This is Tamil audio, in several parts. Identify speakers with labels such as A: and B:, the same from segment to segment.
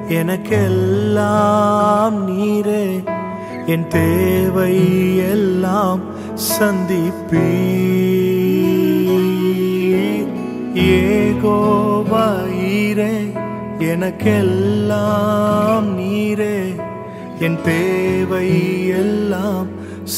A: எனக்கெல்லாம் நீரே, என் தேவை எல்லாம் சந்திப்பீர். யெகோவா ஈரே, எனக்கெல்லாம் நீரே, என் தேவை எல்லாம்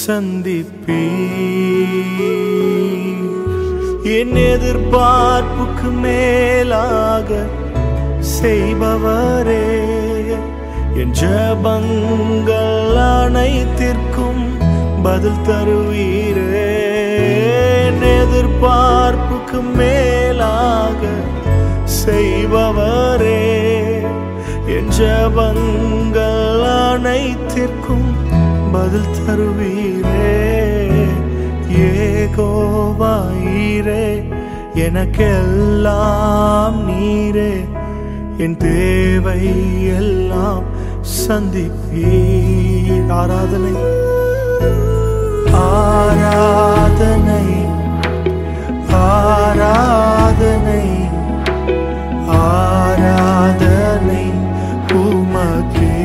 A: சந்திப்பீர். என் எதிர்பார்ப்புக்கு மேலாக செய்பவரே, என் ஜெபங்கள் அனைத்திற்கும் பதில் தருவீரே. என் எதிர்பார்ப்புக்கு மேலாக செய்பவரே, என் ஜெபங்கள் அனைத்திற்கும் பதில் தருவீரே. யெகோவா ஈரே, எனக்கெல்லாம் நீரே, என் தேவை எல்லாம் சந்திப்பீர். ஆராதனை ஆராதனை ஆராதனை ஆராதனை உமக்கே.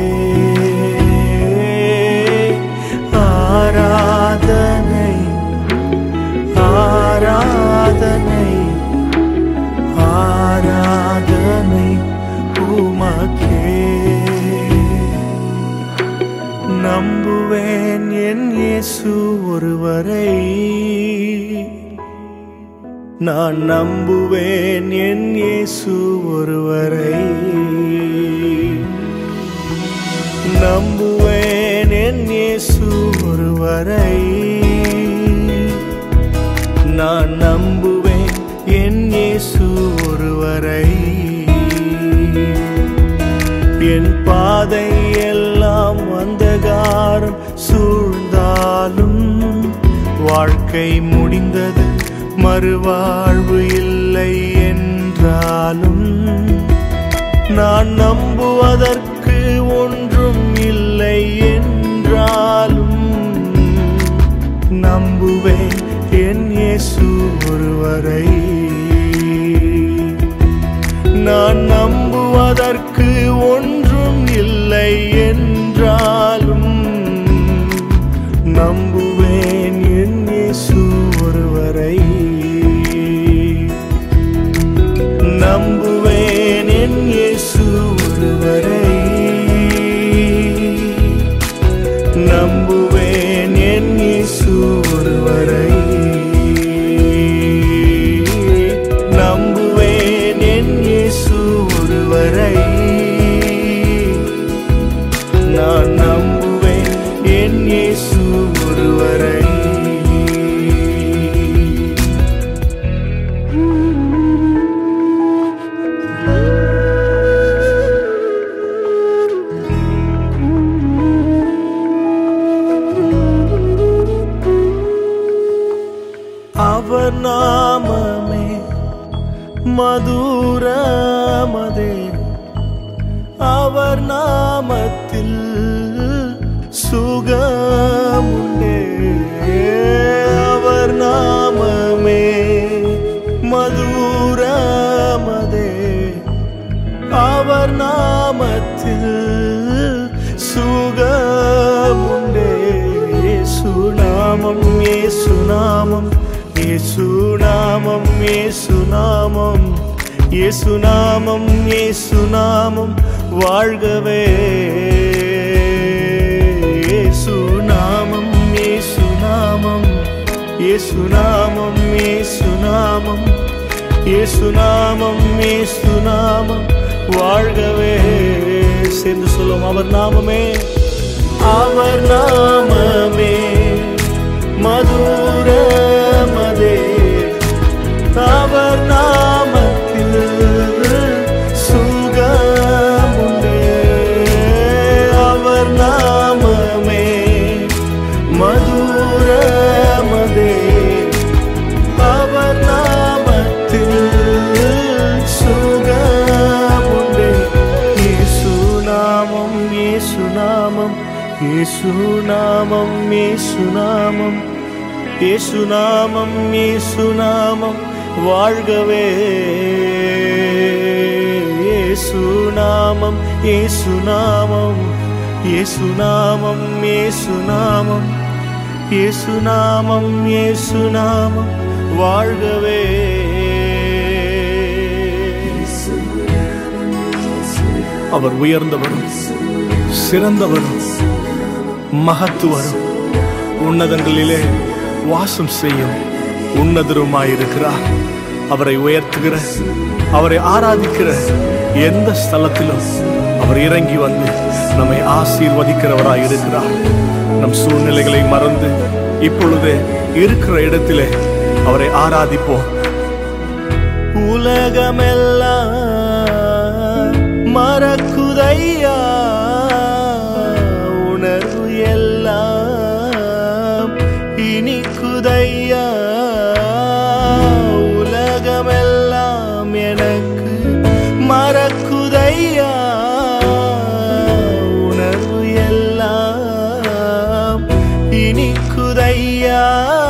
A: ஆராதனை ஆராதனை ஆராதனை உமக்கே. நம்புவேன் என் இயேசு ஒருவரை, நான் நம்புவேன் என் இயேசு ஒருவரை. நம்புவேன் என் இயேசு ஒருவரை, நான் நம்புவேன் என் இயேசு ஒருவரை. என் பாதை எல்லாம் அந்தகாரம் சூழ்ந்தாலும், வாழ்க்கை முடிந்தது மறுவாழ்வு இல்லை என்றாலும், நான் நம்புவதற்கு ஒன்றும் இல்லை என்றாலும், நம்புவேன் என் இயேசு ஒருவரை. நான் நம்புவதற்கு ஒன்றும் இல்லை என்றாலும், நம்புவேன் என் இயேசு ஒருவரை. நம்புவேன் என் இயேசு ஒருவரை. நம்புவேன் என் இயேசு ஒருவரை. நம்புவேன் என் இயேசு ஒருவரை. நான் நம்புவேன் என் இயேசு ஒருவரை. அவர் நாமமே மதுரமதே, அவர் நாமத்தில் சுகமுண்டே. அவர் நாமமே மதுரமதே, அவர் நாமத்தில் சுகமுண்டே. இயேசுநாமம் இயேசுநாமம் இயேசுநாமம் இயேசுநாமம் இயேசுநாமம் இயேசுநாமம் வாழ்கவே. இயேசுநாமம் இயேசுநாமம் இயேசுநாமம் இயேசுநாமம் இயேசுநாமம் இயேசுநாமம் வாழ்கவே. சேர்ந்து சொல்லும் அவர் நாமமே, அவர் நாமமே மதுரமதே, அவர் நாமத்தில் சுகமுண்டே. அவர் நாமமே மதுரமதே, அவர் நாமத்தில் சுகமுண்டே. இயேசுநாமம் இயேசுநாமம் இயேசுநாமம் இயேசுநாமம் இயேசுநாமம் இயேசுநாமம் வாழ்கவே. இயேசுநாமம் இயேசுநாமம் இயேசுநாமம் இயேசுநாமம் இயேசுநாமம் இயேசுநாமம் வாழ்கவே. அவர் உயர்ந்தவரும் சிறந்தவரும் மகத்துவரும் உன்னதங்களிலே வாசம் செய்யும் உன்னதருமாயிருக்கிறார். அவரை உயர்த்துகிற, அவரை ஆராதிக்கிற எந்த ஸ்தலத்திலும் அவர் இறங்கி வந்து நம்மை ஆசீர்வதிக்கிறவராய் இருக்கிறார். நம் சூழ்நிலைகளை மறந்து இப்பொழுது இருக்கிற இடத்திலே அவரை ஆராதிப்போம். உலகமெல்லாம் மறக்குதையா, உணர்வு எல்லாம் இனிக்குதையா. உலகமெல்லாம் எனக்கு மறக்குதையா, உணர்வு எல்லாம் இனிக்குதையா.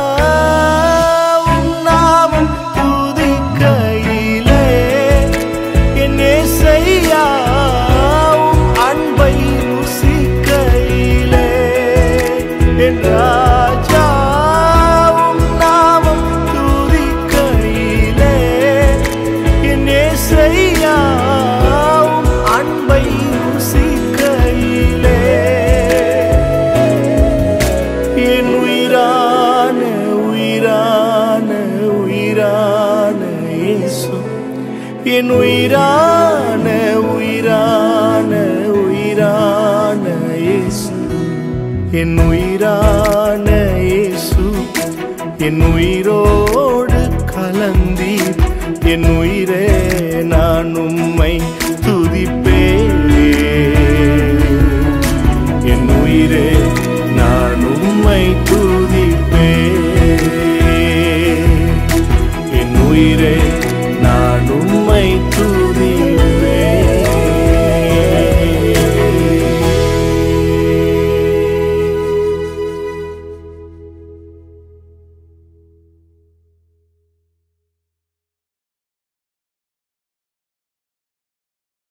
A: உன்னாமம் துதிக்கையிலே என் இயேசையா, அன்பை ருசிக்கையிலே என் ராஜா. உன்னாமம் துதிக்கையிலே என் இயேசையா, அன்பை ருசிக்கையிலே என் உயிரான உயிரான உயிரான இயேசு, என் உயிரான உயிரான உயிரான இயேசு, என் உயிரான இயேசு, என் உயிரோடு கலந்தீர். என் உயிரே நான் உம்மை